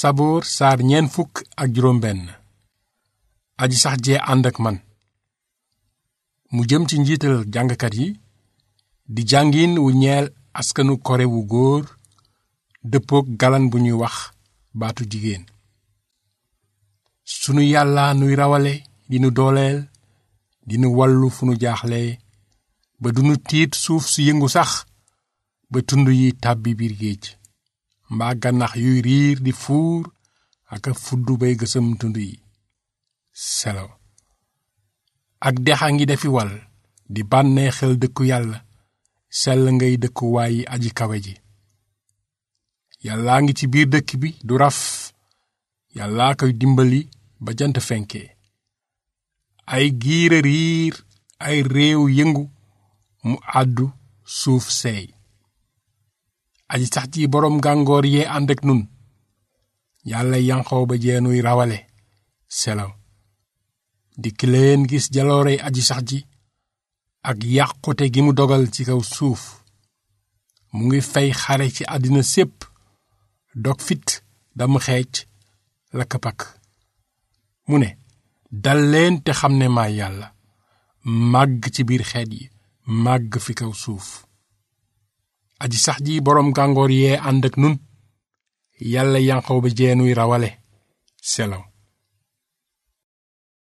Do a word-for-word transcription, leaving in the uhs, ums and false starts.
saboor saar ñeen fukk ak juróom benn. aji sax jee ànd ak man. mu jëm ci njiital jàngkat yi di jàngin wu ñeel askanu kore wu góor dëppook galan bu ñuy wax baatu jigéen. sunu yàlla nuy rawale dinu dooleel dinu wallu fu nu jaaxle ba dunu tiit suuf su yëngu sax ba tund yi tàbbi biir géej mbaa gànnax yuy riir di fuur ak a fuddu bay gësëm tund yi. selo ak dexa ngi defi wal di bànnee xel dëkku yàlla sell ngay dëkku waayi aji kawe ji. yàllaa ngi ci biir dëkk bi du raf yàllaa koy dimbali ba jant fenke. ay giira riir ay réew yëngu mu àddu suuf seey. aji sax ji boroom gàngoor yee ànd ak nun yàlla yanqoo ba jeenuy rawale selaw. dikk leen gis jaloorey aji sax ji ak yàqute gi mu dogal ci kaw suuf. mu ngi fay xare ci àddina sépp dog fit dam xeec lakk pakk. mu ne dal leen te xam ne maay yàlla màgg ci biir xeet yi màgg fi kaw suuf. aji sax ji boroom gàngoor yee ànd ak nun yàlla yanqoo ba jeenuy rawale selaw.